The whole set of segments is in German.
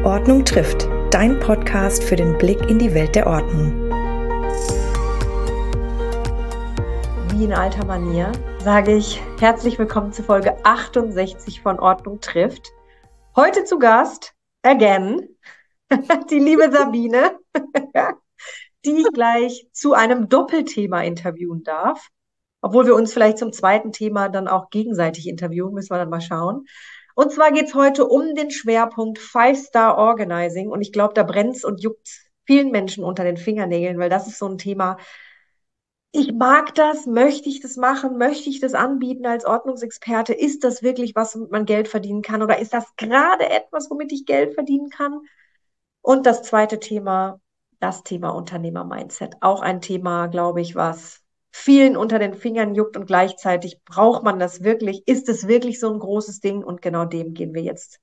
Ordnung trifft, dein Podcast für den Blick in die Welt der Ordnung. Wie in alter Manier sage ich herzlich willkommen zu Folge 68 von Ordnung trifft. Heute zu Gast, again, die liebe Sabine, die ich gleich zu einem Doppelthema interviewen darf. Obwohl wir uns vielleicht zum zweiten Thema dann auch gegenseitig interviewen, müssen wir dann mal schauen. Und zwar geht es heute um den Schwerpunkt Five-Star Organizing. Und ich glaube, da brennt's und juckt vielen Menschen unter den Fingernägeln, weil das ist so ein Thema. Ich mag das, möchte ich das machen, möchte ich das anbieten als Ordnungsexperte? Ist das wirklich was, womit man Geld verdienen kann? Oder ist das gerade etwas, womit ich Geld verdienen kann? Und das zweite Thema, das Thema Unternehmer-Mindset. Auch ein Thema, glaube ich, was vielen unter den Fingern juckt und gleichzeitig braucht man das wirklich? Ist es wirklich so ein großes Ding? Und genau dem gehen wir jetzt,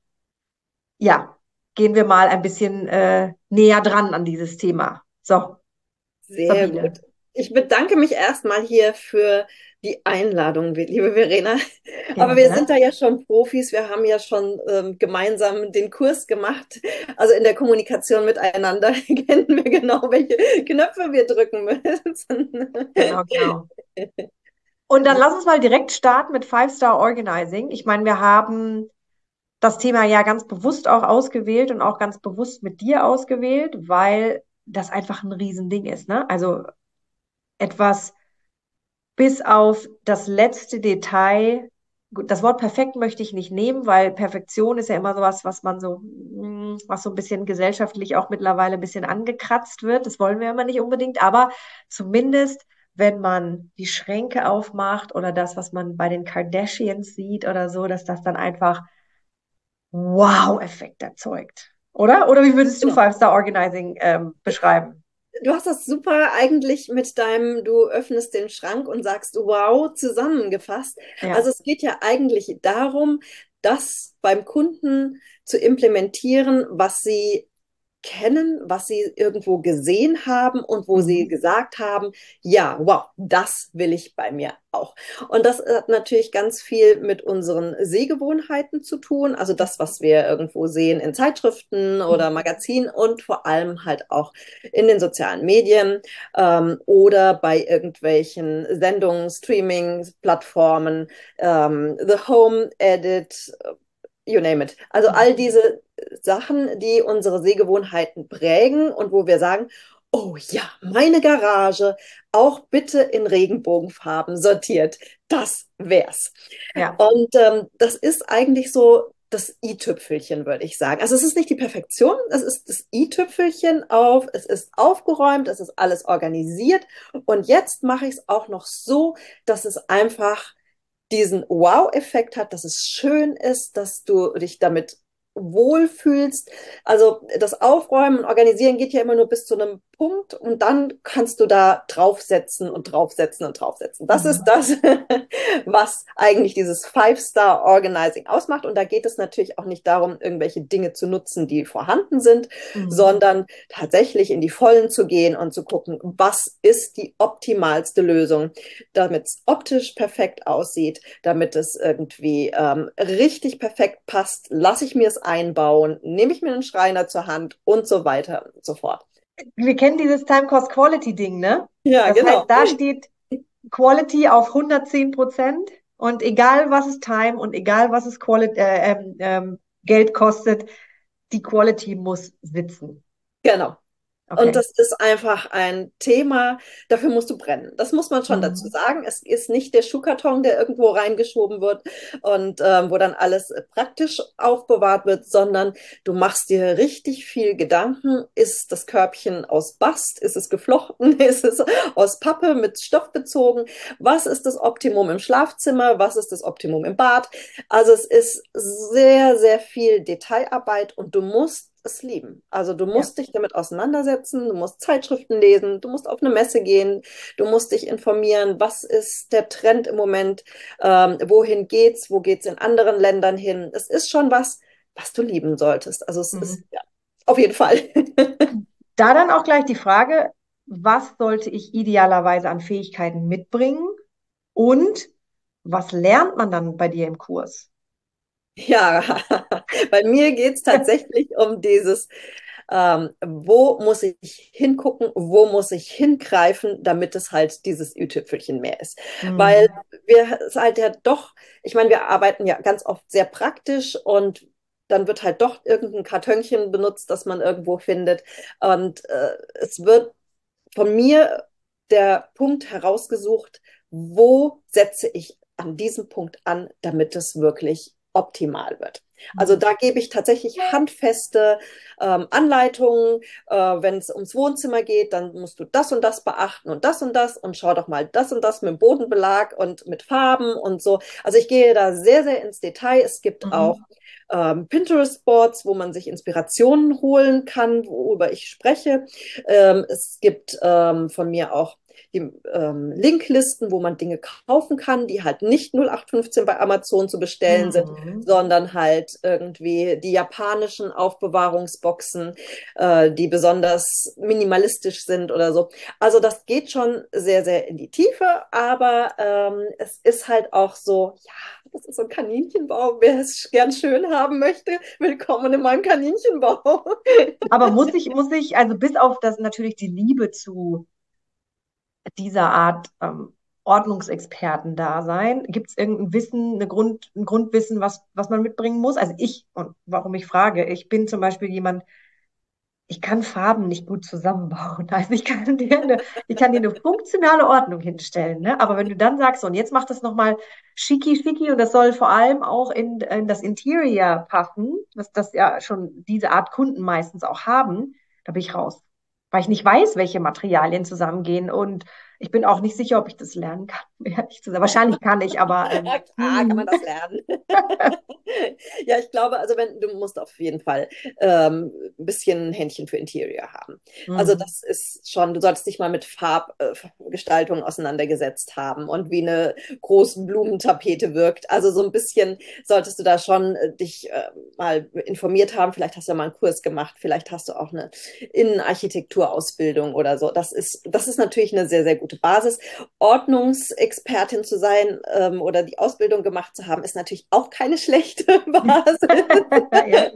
gehen wir mal ein bisschen näher dran an dieses Thema. So, Sehr Sabine. gut. Ich bedanke mich erstmal hier für die Einladung, liebe Verena. Aber wir sind da ja schon Profis. Wir haben ja schon gemeinsam den Kurs gemacht. Also in der Kommunikation miteinander kennen wir genau, welche Knöpfe wir drücken müssen. Genau. Und dann lass uns mal direkt starten mit Five-Star Organizing. Ich meine, wir haben das Thema ja ganz bewusst auch ausgewählt und auch ganz bewusst mit dir ausgewählt, weil das einfach ein Riesending ist, ne? Also etwas bis auf das letzte Detail. Gut, das Wort perfekt möchte ich nicht nehmen, weil Perfektion ist ja immer sowas, was so ein bisschen gesellschaftlich auch mittlerweile ein bisschen angekratzt wird. Das wollen wir immer nicht unbedingt, aber zumindest, wenn man die Schränke aufmacht oder das, was man bei den Kardashians sieht oder so, dass das dann einfach Wow-Effekt erzeugt. Oder wie würdest du Genau. Five-Star Organizing beschreiben? Du hast das super eigentlich mit deinem, du öffnest den Schrank und sagst, wow, zusammengefasst. Ja. Also es geht ja eigentlich darum, das beim Kunden zu implementieren, was sie kennen, was sie irgendwo gesehen haben und wo sie gesagt haben, ja, wow, das will ich bei mir auch. Und das hat natürlich ganz viel mit unseren Sehgewohnheiten zu tun, also das, was wir irgendwo sehen in Zeitschriften oder Magazinen und vor allem halt auch in den sozialen Medien oder bei irgendwelchen Sendungen, Streaming-Plattformen, The Home Edit, you name it. Also all diese Sachen, die unsere Sehgewohnheiten prägen und wo wir sagen, oh ja, meine Garage auch bitte in Regenbogenfarben sortiert. Das wär's. Ja. Und das ist eigentlich so das i-Tüpfelchen, würde ich sagen. Also es ist nicht die Perfektion, es ist das i-Tüpfelchen auf, es ist aufgeräumt, es ist alles organisiert und jetzt mache ich es auch noch so, dass es einfach diesen Wow-Effekt hat, dass es schön ist, dass du dich damit wohlfühlst. Also das Aufräumen und Organisieren geht ja immer nur bis zu einem Punkt und dann kannst du da draufsetzen und draufsetzen und draufsetzen. Das ist das, was eigentlich dieses Five-Star Organizing ausmacht. Und da geht es natürlich auch nicht darum, irgendwelche Dinge zu nutzen, die vorhanden sind, sondern tatsächlich in die Vollen zu gehen und zu gucken, was ist die optimalste Lösung, damit es optisch perfekt aussieht, damit es irgendwie richtig perfekt passt, lasse ich mir es einbauen, nehme ich mir einen Schreiner zur Hand und so weiter und so fort. Wir kennen dieses Time-Cost-Quality-Ding, ne? Ja, das genau. heißt, da steht Quality auf 110% und egal was es Time und egal was es Geld kostet, die Quality muss sitzen. Genau. Okay. Und das ist einfach ein Thema, dafür musst du brennen. Das muss man schon dazu sagen. Es ist nicht der Schuhkarton, der irgendwo reingeschoben wird und wo dann alles praktisch aufbewahrt wird, sondern du machst dir richtig viel Gedanken. Ist das Körbchen aus Bast? Ist es geflochten? Ist es aus Pappe mit Stoff bezogen? Was ist das Optimum im Schlafzimmer? Was ist das Optimum im Bad? Also es ist sehr, sehr viel Detailarbeit und du musst es lieben. Also du musst dich damit auseinandersetzen, du musst Zeitschriften lesen, du musst auf eine Messe gehen, du musst dich informieren, was ist der Trend im Moment, wohin geht's, wo geht's in anderen Ländern hin. Es ist schon was du lieben solltest. Also es ist, ja, auf jeden Fall. Da dann auch gleich die Frage, was sollte ich idealerweise an Fähigkeiten mitbringen und was lernt man dann bei dir im Kurs? Ja, bei mir geht es tatsächlich um dieses, wo muss ich hingucken, wo muss ich hingreifen, damit es halt dieses Ü-Tüpfelchen mehr ist. Weil Mhm. wir es halt ja doch, ich meine, wir arbeiten ja ganz oft sehr praktisch und dann wird halt doch irgendein Kartönchen benutzt, das man irgendwo findet. Und es wird von mir der Punkt herausgesucht, wo setze ich an diesem Punkt an, damit es wirklich optimal wird. Also Mhm. da gebe ich tatsächlich handfeste Anleitungen. Wenn es ums Wohnzimmer geht, dann musst du das und das beachten und das und schau doch mal das und das mit dem Bodenbelag und mit Farben und so. Also ich gehe da sehr, sehr ins Detail. Es gibt auch Mhm. Pinterest-Boards, wo man sich Inspirationen holen kann, worüber ich spreche. Es gibt von mir auch die Linklisten, wo man Dinge kaufen kann, die halt nicht 0815 bei Amazon zu bestellen sind, Mhm. sondern halt irgendwie die japanischen Aufbewahrungsboxen, die besonders minimalistisch sind oder so. Also das geht schon sehr, sehr in die Tiefe, aber es ist halt auch so, ja, das ist so ein Kaninchenbau. Wer es gern schön haben möchte, willkommen in meinem Kaninchenbau. Aber also bis auf das natürlich die Liebe zu dieser Art Ordnungsexperten da sein? Gibt es irgendein Wissen, ein Grundwissen, was man mitbringen muss? Also und warum ich frage, ich bin zum Beispiel jemand, ich kann Farben nicht gut zusammenbauen. Also ich kann dir eine funktionale Ordnung hinstellen, ne? Aber wenn du dann sagst, so, und jetzt macht das nochmal schicki schicki und das soll vor allem auch in das Interior passen, was das ja schon diese Art Kunden meistens auch haben, da bin ich raus. Weil ich nicht weiß, welche Materialien zusammengehen und ich bin auch nicht sicher, ob ich das lernen kann, ehrlich zu sein. Wahrscheinlich kann ich, aber Ja, klar, kann man das lernen. Ja, ich glaube, also wenn du musst auf jeden Fall ein bisschen ein Händchen für Interior haben. Also hm, das ist schon, du solltest dich mal mit Farbgestaltung auseinandergesetzt haben und wie eine große Blumentapete wirkt. Also so ein bisschen solltest du da schon dich mal informiert haben. Vielleicht hast du ja mal einen Kurs gemacht, vielleicht hast du auch eine Innenarchitekturausbildung oder so. Das ist natürlich eine sehr, sehr gute Basis. Ordnungsexpertin zu sein oder die Ausbildung gemacht zu haben, ist natürlich auch keine schlechte Basis. ja.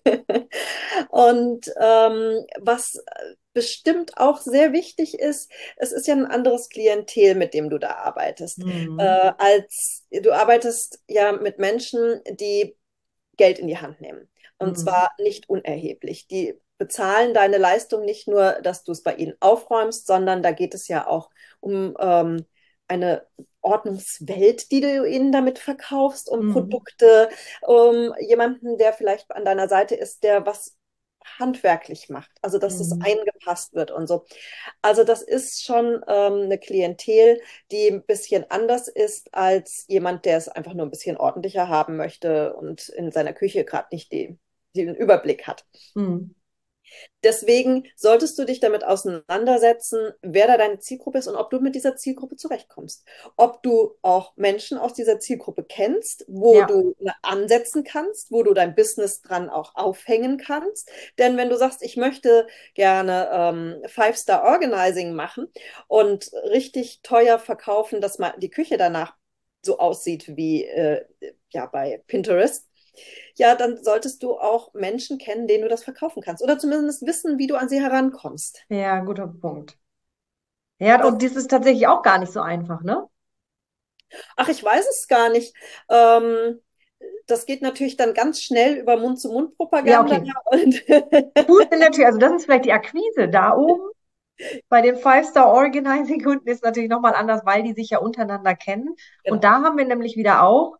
Und was bestimmt auch sehr wichtig ist, es ist ja ein anderes Klientel, mit dem du da arbeitest. Hm, Als du arbeitest ja mit Menschen, die Geld in die Hand nehmen. Und hm, zwar nicht unerheblich. Die bezahlen deine Leistung nicht nur, dass du es bei ihnen aufräumst, sondern da geht es ja auch um eine Ordnungswelt, die du ihnen damit verkaufst, um hm, Produkte, um jemanden, der vielleicht an deiner Seite ist, der was handwerklich macht, also dass es hm. eingepasst wird und so. Also das ist schon eine Klientel, die ein bisschen anders ist als jemand, der es einfach nur ein bisschen ordentlicher haben möchte und in seiner Küche gerade nicht den Überblick hat. Hm. Deswegen solltest du dich damit auseinandersetzen, wer da deine Zielgruppe ist und ob du mit dieser Zielgruppe zurechtkommst. Ob du auch Menschen aus dieser Zielgruppe kennst, wo Ja, du ansetzen kannst, wo du dein Business dran auch aufhängen kannst. Denn wenn du sagst, ich möchte gerne Five-Star Organizing machen und richtig teuer verkaufen, dass mal die Küche danach so aussieht wie ja bei Pinterest, ja, dann solltest du auch Menschen kennen, denen du das verkaufen kannst. Oder zumindest wissen, wie du an sie herankommst. ja, guter Punkt. Ja, Das, und das ist tatsächlich auch gar nicht so einfach, ne? ach, ich weiß es gar nicht. Ähm, Das geht natürlich dann ganz schnell über Ja, Mund-zu-Mund-Propaganda. okay. Und Fuß in der Tür, also das ist vielleicht die Akquise da oben. Bei den Five-Star-Organizing-Kunden ist natürlich nochmal anders, weil die sich ja untereinander kennen. Und genau. da haben wir nämlich wieder auch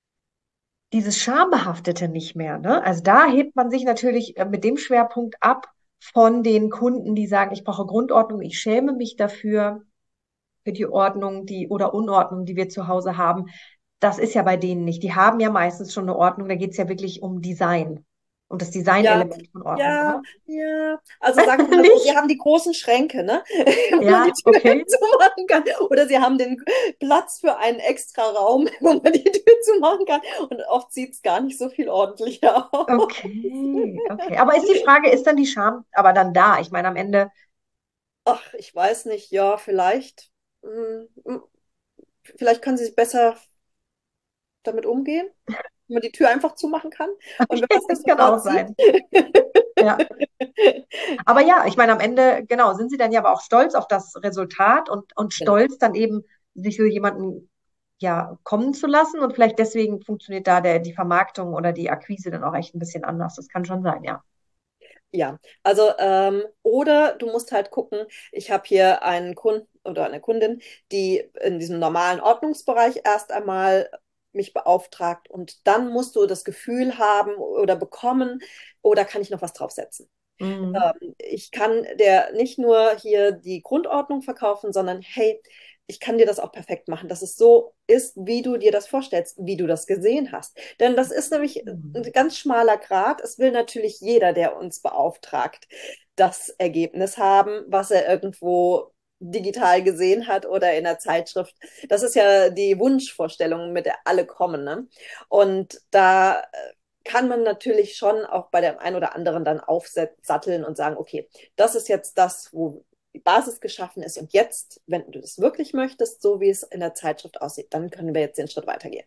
dieses Schambehaftete nicht mehr, ne? Also da hebt man sich natürlich mit dem Schwerpunkt ab von den Kunden, die sagen, ich brauche Grundordnung, ich schäme mich dafür, für die Ordnung, die oder Unordnung, die wir zu Hause haben. Das ist ja bei denen nicht. Die haben ja meistens schon eine Ordnung, da geht es ja wirklich um Design, um das Ja, Designelement von Ordnung, ja, oder? ja. Also sagen wir mal so, sie Nicht? haben die großen Schränke, ne? Wo man die Ja, Tür okay. zumachen kann. Oder sie haben den Platz für einen extra Raum, wo man die Tür zumachen kann. Und oft sieht es gar nicht so viel ordentlicher aus. Okay, okay. Aber ist die Frage, ist dann die Scham aber dann da? Ich meine, am Ende, Ach, ich weiß nicht, ja, vielleicht. Vielleicht können sie besser damit umgehen. wenn man die Tür einfach zumachen kann und wenn man es Das nicht kann auch sofort sein. sieht. Ja. Aber ja, ich meine, am Ende, genau, sind sie dann ja aber auch stolz auf das Resultat und Genau. stolz dann eben, sich so jemanden ja kommen zu lassen. Und vielleicht deswegen funktioniert da die Vermarktung oder die Akquise dann auch echt ein bisschen anders. Das kann schon sein, ja. Ja, also oder du musst halt gucken, ich habe hier einen Kunden oder eine Kundin, die in diesem normalen Ordnungsbereich erst einmal mich beauftragt und dann musst du das Gefühl haben oder bekommen, oder kann ich noch was draufsetzen? Mhm. Ich kann dir nicht nur hier die Grundordnung verkaufen, sondern hey, ich kann dir das auch perfekt machen, dass es so ist, wie du dir das vorstellst, wie du das gesehen hast. Denn das ist nämlich ein ganz schmaler Grat. Es will natürlich jeder, der uns beauftragt, das Ergebnis haben, was er irgendwo digital gesehen hat oder in der Zeitschrift. Das ist ja die Wunschvorstellung, mit der alle kommen. Ne? Und da kann man natürlich schon auch bei dem einen oder anderen dann aufsatteln und sagen, okay, das ist jetzt das, wo die Basis geschaffen ist. Und jetzt, wenn du das wirklich möchtest, so wie es in der Zeitschrift aussieht, dann können wir jetzt den Schritt weitergehen.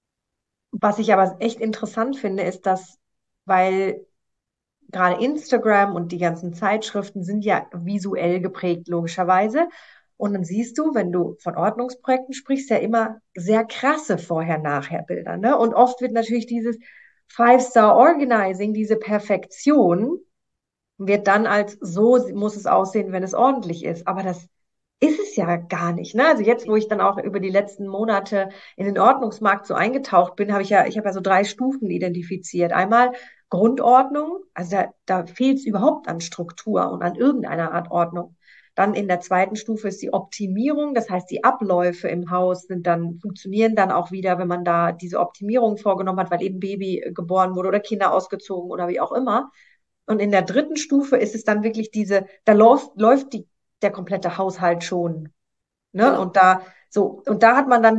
Was ich aber echt interessant finde, ist, dass, weil gerade Instagram und die ganzen Zeitschriften sind ja visuell geprägt, logischerweise. Und dann siehst du, wenn du von Ordnungsprojekten sprichst, ja immer sehr krasse Vorher-Nachher-Bilder, ne? Und oft wird natürlich dieses Five-Star-Organizing, diese Perfektion, wird dann als so muss es aussehen, wenn es ordentlich ist. Aber das ist es ja gar nicht, ne? Also jetzt, wo ich dann auch über die letzten Monate in den Ordnungsmarkt so eingetaucht bin, ich habe ja so 3 Stufen identifiziert. Einmal Grundordnung, also da fehlt es überhaupt an Struktur und an irgendeiner Art Ordnung. Dann in der zweiten Stufe ist die Optimierung, das heißt, die Abläufe im Haus funktionieren dann auch wieder, wenn man da diese Optimierung vorgenommen hat, weil eben Baby geboren wurde oder Kinder ausgezogen oder wie auch immer. Und in der dritten Stufe ist es dann wirklich da läuft der komplette Haushalt schon. Ne? Genau, Und da hat man dann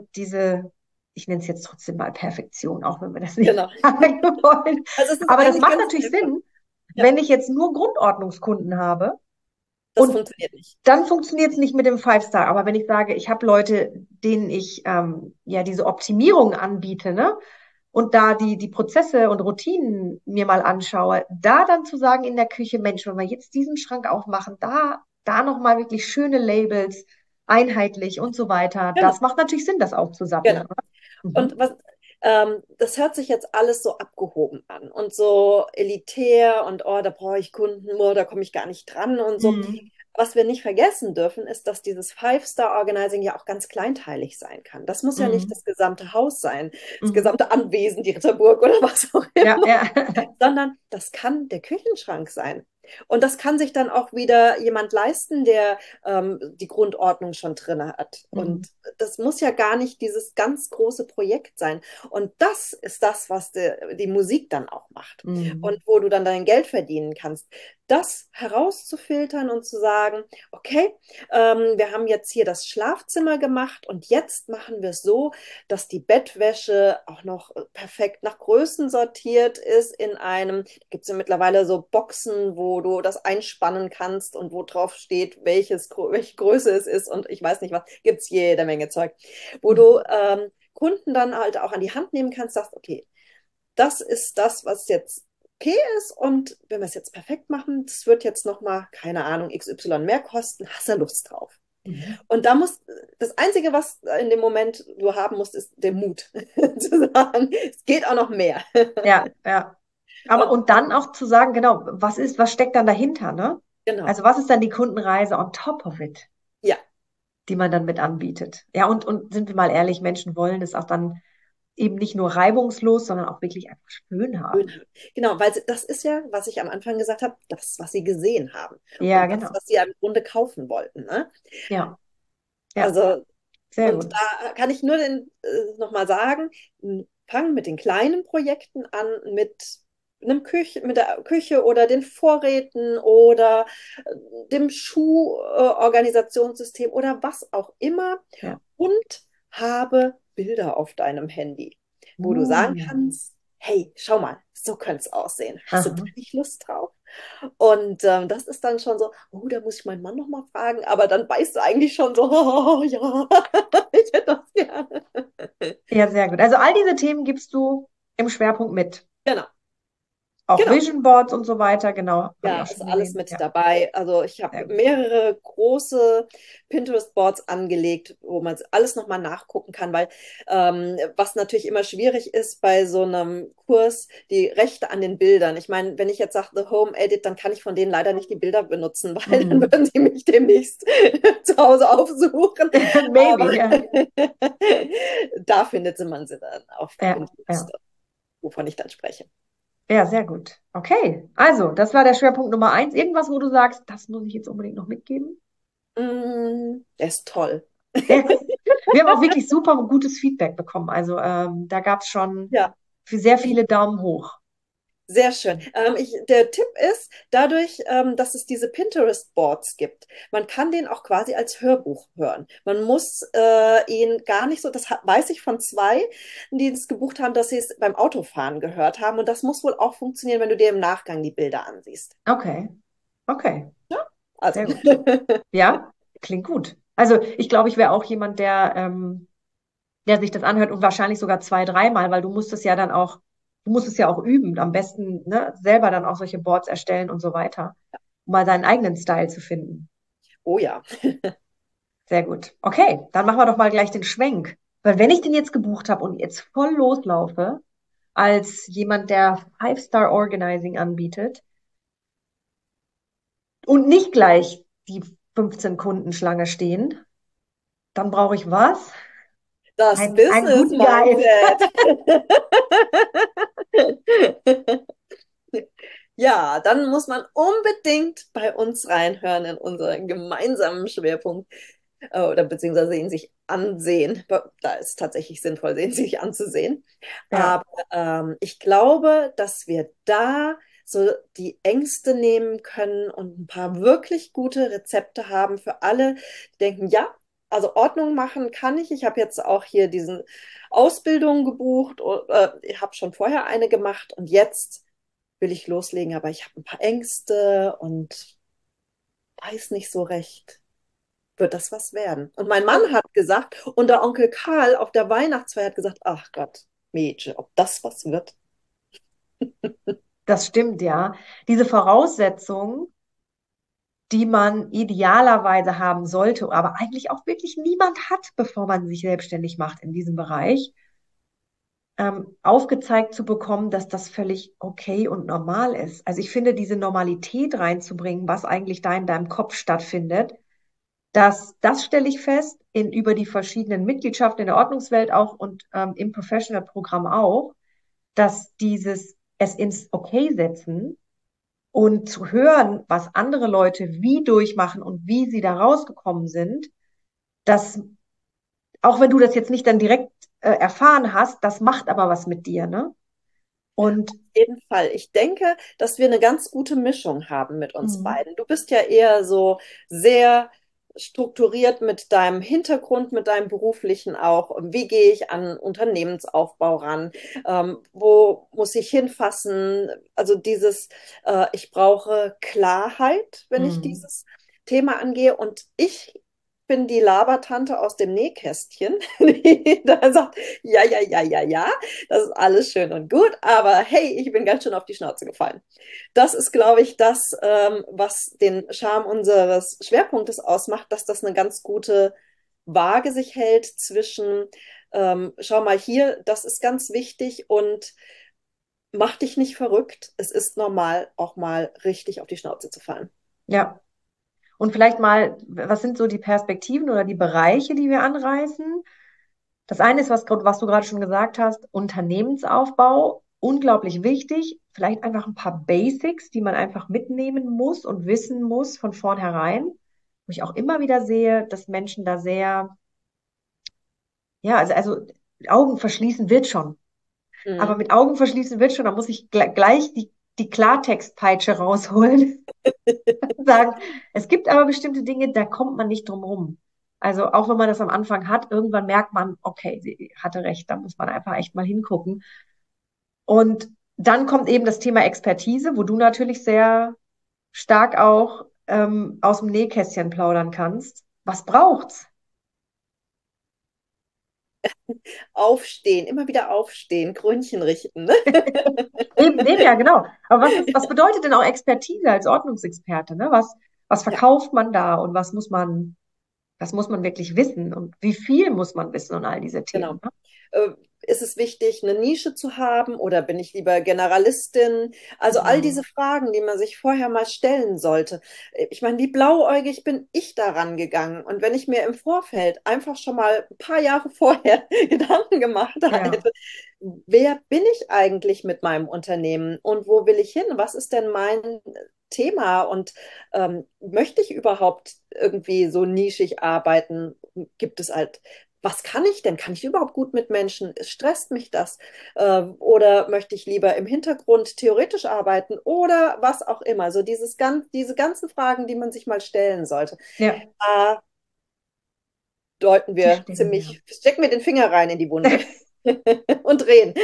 ich nenne es jetzt trotzdem mal Perfektion, auch wenn wir das nicht genau. sagen wollen. Also es ist Aber das eigentlich macht ganz natürlich einfach. Sinn, Ja, wenn ich jetzt nur Grundordnungskunden habe das und funktioniert nicht. dann funktioniert es nicht mit dem Five-Star. Aber wenn ich sage, ich habe Leute, denen ich ja diese Optimierung anbiete, ne? Und da die Prozesse und Routinen mir mal anschaue, da dann zu sagen in der Küche, Mensch, wenn wir jetzt diesen Schrank aufmachen, da nochmal wirklich schöne Labels, einheitlich und so weiter, Genau, das macht natürlich Sinn, das genau. aufzusatteln, oder? Und Mhm. das hört sich jetzt alles so abgehoben an und so elitär und oh, da brauche ich Kunden, oh, da komme ich gar nicht dran und so. Mhm. Was wir nicht vergessen dürfen, ist, dass dieses Five-Star-Organizing ja auch ganz kleinteilig sein kann. Das muss ja nicht Mhm. das gesamte Haus sein, das Mhm. gesamte Anwesen, die Ritterburg oder was auch Ja, immer, ja. sondern das kann der Küchenschrank sein. Und das kann sich dann auch wieder jemand leisten, der die Grundordnung schon drin hat. Mhm. Und das muss ja gar nicht dieses ganz große Projekt sein. Und das ist das, was die Musik dann auch macht. Und Mhm. wo du dann dein Geld verdienen kannst. Das herauszufiltern und zu sagen, okay, wir haben jetzt hier das Schlafzimmer gemacht und jetzt machen wir es so, dass die Bettwäsche auch noch perfekt nach Größen sortiert ist in einem, da gibt es ja mittlerweile so Boxen, wo du das einspannen kannst und wo drauf steht, welche Größe es ist und ich weiß nicht was, gibt es jede Menge Zeug, wo du Mhm. Kunden dann halt auch an die Hand nehmen kannst, sagst, okay, das ist das, was jetzt okay ist und wenn wir es jetzt perfekt machen, das wird jetzt nochmal, keine Ahnung, XY mehr kosten, hast du Lust drauf? Mhm. Und da muss, das Einzige, was in dem Moment du haben musst, ist der Mut zu sagen, es geht auch noch mehr. Ja, ja. Aber Und und dann auch zu sagen, genau, was steckt dann dahinter, ne? genau, Also was ist dann die Kundenreise on top of it, ja, die man dann mit anbietet? Ja, und sind wir mal ehrlich, Menschen wollen es auch dann eben nicht nur reibungslos, sondern auch wirklich einfach schön haben. Schönheit. Genau, weil das ist ja, was ich am Anfang gesagt habe, das, was sie gesehen haben Ja, und das, genau. was sie ja im Grunde kaufen wollten. Ne? Ja, ja, Also, sehr und gut. da kann ich nur nochmal sagen, fang mit den kleinen Projekten an, mit der Küche oder den Vorräten oder dem Schuhorganisationssystem oder was auch immer Ja. und habe Bilder auf deinem Handy, wo du sagen Uh. kannst, hey, schau mal, so könnte es aussehen. Hast du da Aha. nicht Lust drauf? Und das ist dann schon so, oh, da muss ich meinen Mann nochmal fragen, aber dann weißt du eigentlich schon so, oh, ja, ich hätte das gerne. Ja, sehr gut. Also all diese Themen gibst du im Schwerpunkt mit. Genau. Auch Genau. Vision Boards und so weiter, genau, habe ich Ja, auch ist schon alles gesehen. mit Ja, dabei. Also ich sehr habe gut. mehrere große Pinterest-Boards angelegt, wo man alles nochmal nachgucken kann, weil was natürlich immer schwierig ist bei so einem Kurs, die Rechte an den Bildern. Ich meine, wenn ich jetzt sage, The Home Edit, dann kann ich von denen leider nicht die Bilder benutzen, weil dann Mhm. würden sie mich demnächst zu Hause aufsuchen. Maybe, Aber ja. da findet man sie dann auf Ja, ja. Pinterest, wovon ich dann spreche. Ja, sehr gut. Okay, also, das war der Schwerpunkt Nummer eins. Irgendwas, wo du sagst, das muss ich jetzt unbedingt noch mitgeben? Der ist toll. Ja. Wir haben auch wirklich super gutes Feedback bekommen. Also, da gab es schon Ja. für sehr viele Daumen hoch. Sehr schön. Der Tipp ist, dadurch, dass es diese Pinterest-Boards gibt, man kann den auch quasi als Hörbuch hören. Man muss ihn gar nicht so, weiß ich von zwei, die es gebucht haben, dass sie es beim Autofahren gehört haben. Und das muss wohl auch funktionieren, wenn du dir im Nachgang die Bilder ansiehst. Okay, okay, Also, sehr gut. Ja, klingt gut. Also, ich glaube, ich wäre auch jemand, der sich das anhört und wahrscheinlich sogar zwei, dreimal, weil du musst es ja auch üben, am besten, ne, selber dann auch solche Boards erstellen und so weiter, um mal seinen eigenen Style zu finden. oh ja. Sehr gut. Okay, dann machen wir doch mal gleich den Schwenk. Weil wenn ich den jetzt gebucht habe und jetzt voll loslaufe, als jemand, der Five-Star Organizing anbietet und nicht gleich die 15 Kunden Schlange stehen, dann brauche ich was? Das Einen guten Guide. Business-Mindset. Ja, dann muss man unbedingt bei uns reinhören in unseren gemeinsamen Schwerpunkt oder beziehungsweise ihn sich ansehen. Da ist es tatsächlich sinnvoll, ihn sich anzusehen. Ja, Aber ich glaube, dass wir da so die Ängste nehmen können und ein paar wirklich gute Rezepte haben für alle, die denken, ja, also Ordnung machen kann ich. Ich habe jetzt auch hier diesen Ausbildung gebucht, ich habe schon vorher eine gemacht und jetzt will ich loslegen, aber ich habe ein paar Ängste und weiß nicht so recht, wird das was werden? Und mein Mann hat gesagt, und der Onkel Karl auf der Weihnachtsfeier hat gesagt, ach Gott, Mädchen, ob das was wird? das stimmt, ja. Diese Voraussetzungen, die man idealerweise haben sollte, aber eigentlich auch wirklich niemand hat, bevor man sich selbstständig macht in diesem Bereich, aufgezeigt zu bekommen, dass das völlig okay und normal ist. Also ich finde, diese Normalität reinzubringen, was eigentlich da in deinem Kopf stattfindet, das stelle ich fest über die verschiedenen Mitgliedschaften in der Ordnungswelt auch und im Professional-Programm auch, dass dieses es ins Okay setzen und zu hören, was andere Leute wie durchmachen und wie sie da rausgekommen sind, das, auch wenn du das jetzt nicht dann direkt erfahren hast, das macht aber was mit dir, ne? Und Jeden Fall. Ich denke, dass wir eine ganz gute Mischung haben mit uns mhm. beiden. Du bist ja eher so sehr strukturiert mit deinem Hintergrund, mit deinem beruflichen auch. Wie gehe ich an Unternehmensaufbau ran? Wo muss ich hinfassen? Also ich brauche Klarheit, wenn ich Mhm. dieses Thema angehe. Und ich bin die Labertante aus dem Nähkästchen, die da sagt, ja, ja, ja, ja, ja, das ist alles schön und gut, aber hey, ich bin ganz schön auf die Schnauze gefallen. Das ist, glaube ich, das, was den Charme unseres Schwerpunktes ausmacht, dass das eine ganz gute Waage sich hält zwischen, schau mal hier, das ist ganz wichtig und mach dich nicht verrückt. Es ist normal, auch mal richtig auf die Schnauze zu fallen. Ja. Und vielleicht mal, was sind so die Perspektiven oder die Bereiche, die wir anreißen? Das eine ist, was du gerade schon gesagt hast, Unternehmensaufbau, unglaublich wichtig. Vielleicht einfach ein paar Basics, die man einfach mitnehmen muss und wissen muss von vornherein. Wo ich auch immer wieder sehe, dass Menschen da sehr, ja, also Augen verschließen wird schon. Aber Mhm. mit Augen verschließen wird schon, da muss ich gleich die Klartextpeitsche rausholen und sagen, es gibt aber bestimmte Dinge, da kommt man nicht drum rum. Also auch wenn man das am Anfang hat, irgendwann merkt man, okay, sie hatte recht, da muss man einfach echt mal hingucken. Und dann kommt eben das Thema Expertise, wo du natürlich sehr stark auch aus dem Nähkästchen plaudern kannst. Was braucht's? Aufstehen, immer wieder aufstehen, Krönchen richten. Ne? Eben, ja, genau. Aber was bedeutet denn auch Expertise als Ordnungsexperte, ne? Was Ja, verkauft man da und was muss man wirklich wissen und wie viel muss man wissen und all diese genau. Themen, ne? Ist es wichtig, eine Nische zu haben oder bin ich lieber Generalistin? Also all Mhm. diese Fragen, die man sich vorher mal stellen sollte. Ich meine, wie blauäugig bin ich daran gegangen? Und wenn ich mir im Vorfeld einfach schon mal ein paar Jahre vorher Gedanken gemacht Ja, hätte, wer bin ich eigentlich mit meinem Unternehmen und wo will ich hin? Was ist denn mein Thema und möchte ich überhaupt irgendwie so nischig arbeiten? Gibt es halt, was kann ich denn? Kann ich überhaupt gut mit Menschen? Stresst mich das? Oder möchte ich lieber im Hintergrund theoretisch arbeiten oder was auch immer? So diese ganzen Fragen, die man sich mal stellen sollte. ja, Da deuten die wir stellen wir. ziemlich, stecken wir den Finger rein in die Wunde und drehen.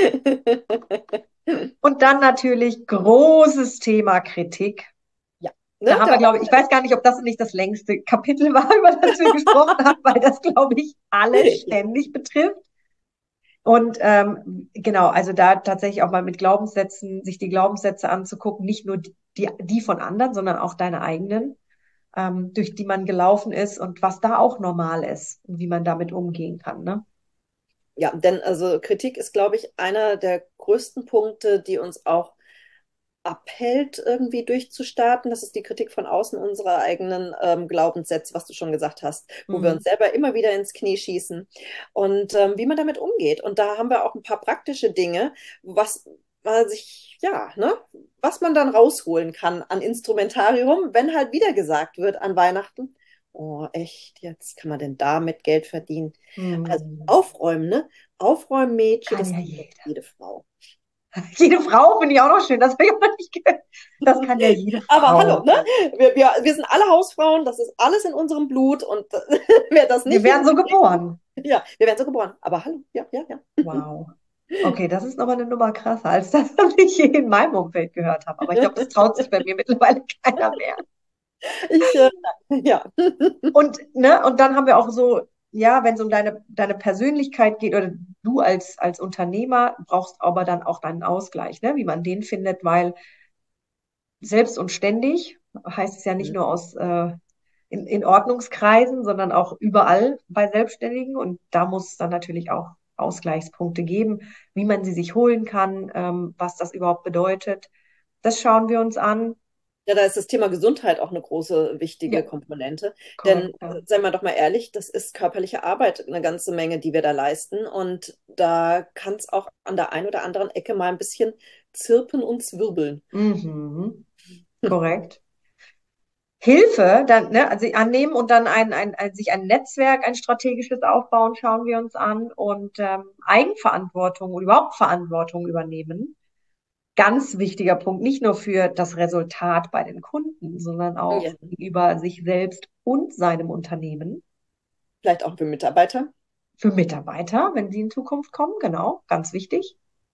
Und dann natürlich großes Thema Kritik. Ja, Da ne? haben wir, glaube ich, ich weiß gar nicht, ob das nicht das längste Kapitel war, über das wir gesprochen haben, weil das, glaube ich, alle Ja, ständig betrifft. Und genau, also da tatsächlich auch mal mit Glaubenssätzen, sich die Glaubenssätze anzugucken, nicht nur die von anderen, sondern auch deine eigenen, durch die man gelaufen ist und was da auch normal ist und wie man damit umgehen kann, ne? ja, denn also Kritik ist, glaube ich, einer der größten Punkte, die uns auch abhält, irgendwie durchzustarten. Das ist die Kritik von außen unserer eigenen Glaubenssätze, was du schon gesagt hast, wo wir uns Mhm. selber immer wieder ins Knie schießen und wie man damit umgeht. Und da haben wir auch ein paar praktische Dinge, was man sich, ja, ne, was man dann rausholen kann an Instrumentarium, wenn halt wieder gesagt wird an Weihnachten, oh, echt, jetzt kann man denn damit Geld verdienen? Also Mhm. aufräumen, ne? Aufräummädchen, Kann das ja kann doch jeder. jede Frau. Jede Frau finde ich auch noch schön, das habe ich auch noch nicht gehört. Das kann ja jede Aber hallo, Frau. ne? Wir sind alle Hausfrauen, das ist alles in unserem Blut und wer das Wir nicht werden so hinkriegt, geboren. ja, wir werden so geboren. Aber hallo, ja, ja, ja. Wow. Okay, das ist nochmal eine Nummer krasser als das, was ich je in meinem Umfeld gehört habe. Aber ich glaube, das traut sich bei mir mittlerweile keiner mehr. Ich, ja. Und, ne, und dann haben wir auch so, ja, wenn es um deine Persönlichkeit geht oder du als Unternehmer brauchst aber dann auch deinen Ausgleich, ne, wie man den findet, weil selbst und ständig heißt es ja nicht nur in Ordnungskreisen, sondern auch überall bei Selbstständigen. Und da muss es dann natürlich auch Ausgleichspunkte geben, wie man sie sich holen kann, was das überhaupt bedeutet. Das schauen wir uns an. Ja, da ist das Thema Gesundheit auch eine große, Ja, wichtige Komponente. Denn, korrekt. Ja. seien wir doch mal ehrlich, das ist körperliche Arbeit, eine ganze Menge, die wir da leisten. Und da kann es auch an der einen oder anderen Ecke mal ein bisschen zirpen und zwirbeln. Mhm, korrekt. Hilfe, dann, ne, also annehmen und dann sich ein Netzwerk, ein strategisches aufbauen, schauen wir uns an und Eigenverantwortung und überhaupt Verantwortung übernehmen. Ganz wichtiger Punkt, nicht nur für das Resultat bei den Kunden, sondern auch Ja, gegenüber sich selbst und seinem Unternehmen. vielleicht auch für Mitarbeiter. Für Mitarbeiter, wenn sie in Zukunft kommen, genau, ganz wichtig.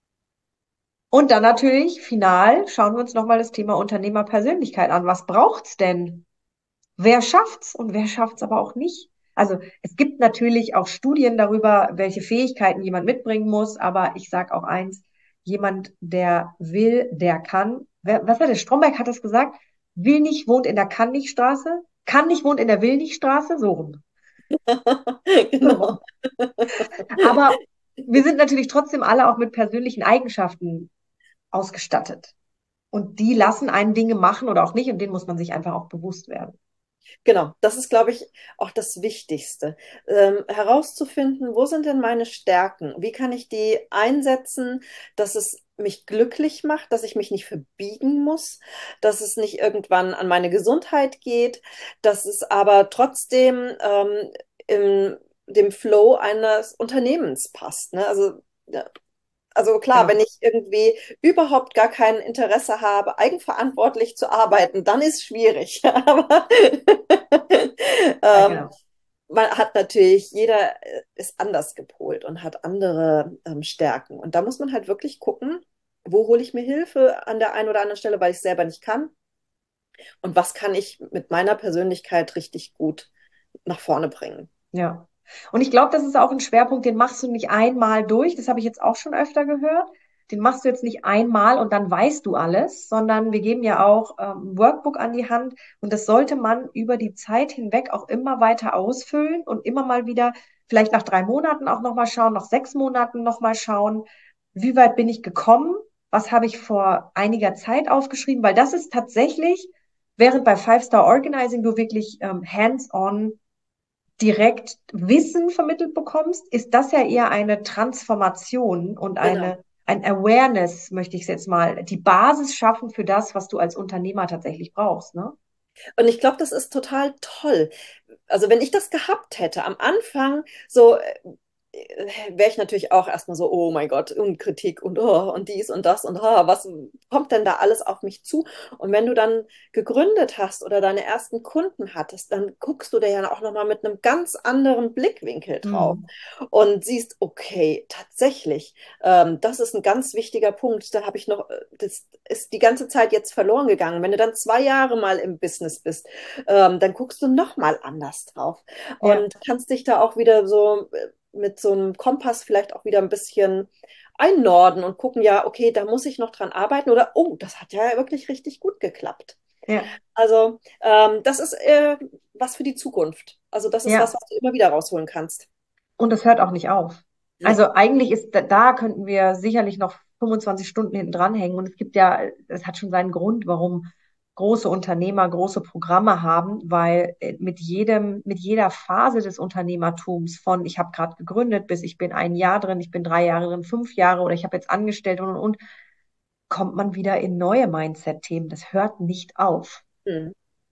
Und dann natürlich, final, schauen wir uns nochmal das Thema Unternehmerpersönlichkeit an. Was braucht's denn? Wer schafft's und wer schafft's aber auch nicht? Also es gibt natürlich auch Studien darüber, welche Fähigkeiten jemand mitbringen muss, aber ich sage auch eins, jemand, der will, der kann. Was war der? Stromberg hat es gesagt, will nicht, wohnt in der Kann-nicht-Straße, kann nicht, wohnt in der Will-nicht-Straße, so rum. So Genau. rum. Aber wir sind natürlich trotzdem alle auch mit persönlichen Eigenschaften ausgestattet. Und die lassen einen Dinge machen oder auch nicht, und denen muss man sich einfach auch bewusst werden. Genau, das ist, glaube ich, auch das Wichtigste. Herauszufinden, wo sind denn meine Stärken? Wie kann ich die einsetzen, dass es mich glücklich macht, dass ich mich nicht verbiegen muss, dass es nicht irgendwann an meine Gesundheit geht, dass es aber trotzdem in dem Flow eines Unternehmens passt. Ne? Also ja, also klar, wenn Genau. ich irgendwie überhaupt gar kein Interesse habe, eigenverantwortlich zu arbeiten, dann ist es schwierig. Aber Ja, ähm, genau. man hat natürlich, jeder ist anders gepolt und hat andere Stärken. Und da muss man halt wirklich gucken, wo hole ich mir Hilfe an der einen oder anderen Stelle, weil ich es selber nicht kann. Und was kann ich mit meiner Persönlichkeit richtig gut nach vorne bringen. Ja. Und ich glaube, das ist auch ein Schwerpunkt, den machst du nicht einmal durch. Das habe ich jetzt auch schon öfter gehört. Den machst du jetzt nicht einmal und dann weißt du alles, sondern wir geben ja auch ein Workbook an die Hand und das sollte man über die Zeit hinweg auch immer weiter ausfüllen und immer mal wieder, vielleicht nach 3 Monaten auch nochmal schauen, nach 6 Monaten nochmal schauen, wie weit bin ich gekommen, was habe ich vor einiger Zeit aufgeschrieben, weil das ist tatsächlich, während bei Five-Star Organizing du wirklich hands-on direkt Wissen vermittelt bekommst, ist das ja eher eine Transformation und Genau. ein Awareness, möchte ich es jetzt mal, die Basis schaffen für das, was du als Unternehmer tatsächlich brauchst, ne? Und ich glaube, das ist total toll. Also wenn ich das gehabt hätte am Anfang, so wäre ich natürlich auch erstmal so, oh mein Gott, und Kritik und, oh, und dies und das und oh, was kommt denn da alles auf mich zu? Und wenn du dann gegründet hast oder deine ersten Kunden hattest, dann guckst du da ja auch nochmal mit einem ganz anderen Blickwinkel drauf Hm. und siehst, okay, tatsächlich, das ist ein ganz wichtiger Punkt. Da habe ich noch, das ist die ganze Zeit jetzt verloren gegangen. Wenn du dann 2 Jahre mal im Business bist, dann guckst du nochmal anders drauf Ja, und kannst dich da auch wieder so mit so einem Kompass vielleicht auch wieder ein bisschen einnorden und gucken, ja, okay, da muss ich noch dran arbeiten oder, oh, das hat ja wirklich richtig gut geklappt. ja, Also, das ist was für die Zukunft. Also, das ist was, ja. was du immer wieder rausholen kannst. Und es hört auch nicht auf. Nee. Also eigentlich ist, da könnten wir sicherlich noch 25 Stunden hinten dranhängen. Und es gibt ja, es hat schon seinen Grund, warum große Unternehmer große Programme haben, weil mit jeder Phase des Unternehmertums von ich habe gerade gegründet bis ich bin ein Jahr drin, ich bin 3 Jahre drin, 5 Jahre oder ich habe jetzt angestellt und, kommt man wieder in neue Mindset-Themen. Das hört nicht auf. Hm.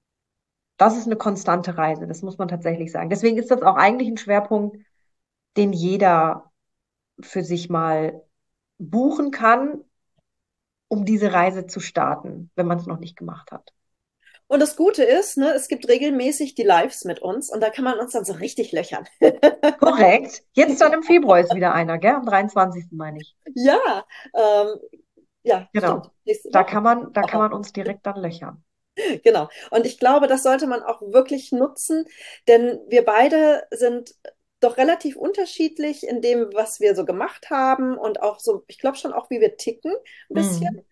Das ist eine konstante Reise, das muss man tatsächlich sagen. Deswegen ist das auch eigentlich ein Schwerpunkt, den jeder für sich mal buchen kann, um diese Reise zu starten, wenn man es noch nicht gemacht hat. Und das Gute ist, ne, es gibt regelmäßig die Lives mit uns und da kann man uns dann so richtig löchern. Korrekt. Jetzt dann im Februar ist wieder einer, gell? Am 23. meine ich. Ja, ähm, ja, stimmt. Genau. Nächste Woche. Da kann Aha. man uns direkt dann löchern. Genau. Und ich glaube, das sollte man auch wirklich nutzen, denn wir beide sind doch relativ unterschiedlich in dem, was wir so gemacht haben und auch so, ich glaube schon auch, wie wir ticken, ein bisschen. Mhm.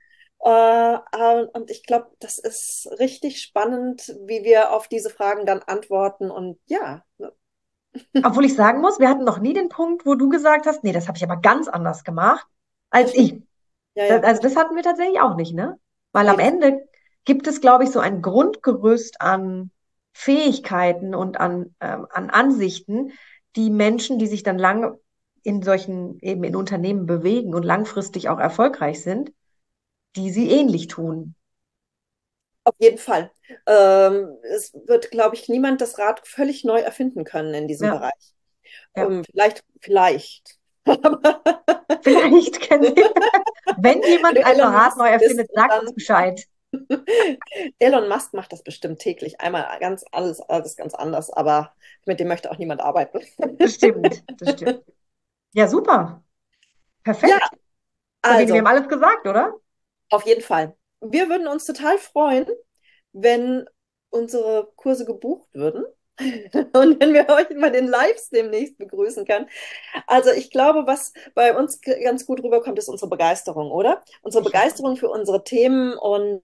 Und ich glaube, das ist richtig spannend, wie wir auf diese Fragen dann antworten. Und ja, ne? Obwohl ich sagen muss, wir hatten noch nie den Punkt, wo du gesagt hast, nee, das habe ich aber ganz anders gemacht als Das stimmt. ich. Ja, ja, Also das das stimmt. hatten wir tatsächlich auch nicht, ne? Weil Nee, am das, Ende gibt es, glaube ich, so ein Grundgerüst an Fähigkeiten und an Ansichten, die Menschen, die sich dann lange in solchen, eben in Unternehmen bewegen und langfristig auch erfolgreich sind, die sie ähnlich tun. auf jeden Fall. Es wird, glaube ich, niemand das Rad völlig neu erfinden können in diesem Ja, Bereich. ja. Vielleicht. Vielleicht kennen Sie, wenn Wenn jemand du ein Elon Rad neu Musk bist erfindet, und sagt uns dann Bescheid. Elon Musk macht das bestimmt täglich. Einmal ganz alles ganz anders, aber mit dem möchte auch niemand arbeiten. Das stimmt, das stimmt. Ja, super. Ja, Perfekt. Sabine, wir haben also, alles gesagt, oder? auf jeden Fall. Wir würden uns total freuen, wenn unsere Kurse gebucht würden und wenn wir euch bei den Lives demnächst begrüßen können. Also ich glaube, was bei uns ganz gut rüberkommt, ist unsere Begeisterung, oder? Unsere Sicher. Begeisterung für unsere Themen und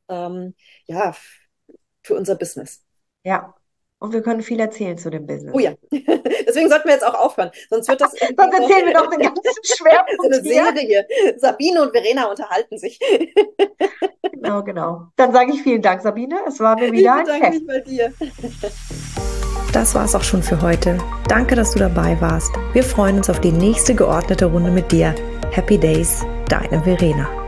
ja, für unser Business. Ja. Und wir können viel erzählen zu dem Oh Business. ja, deswegen sollten wir jetzt auch aufhören. Sonst wird das irgendwie Sonst so, erzählen wir doch den ganzen so Schwerpunkt eine hier. Serie. Sabine und Verena unterhalten sich. Genau, genau. Dann sage ich vielen Dank, Sabine. Es war mir Ich wieder ein bedanke Fest. mich bei dir. Das war's auch schon für heute. Danke, dass du dabei warst. Wir freuen uns auf die nächste geordnete Runde mit dir. Happy Days, deine Verena.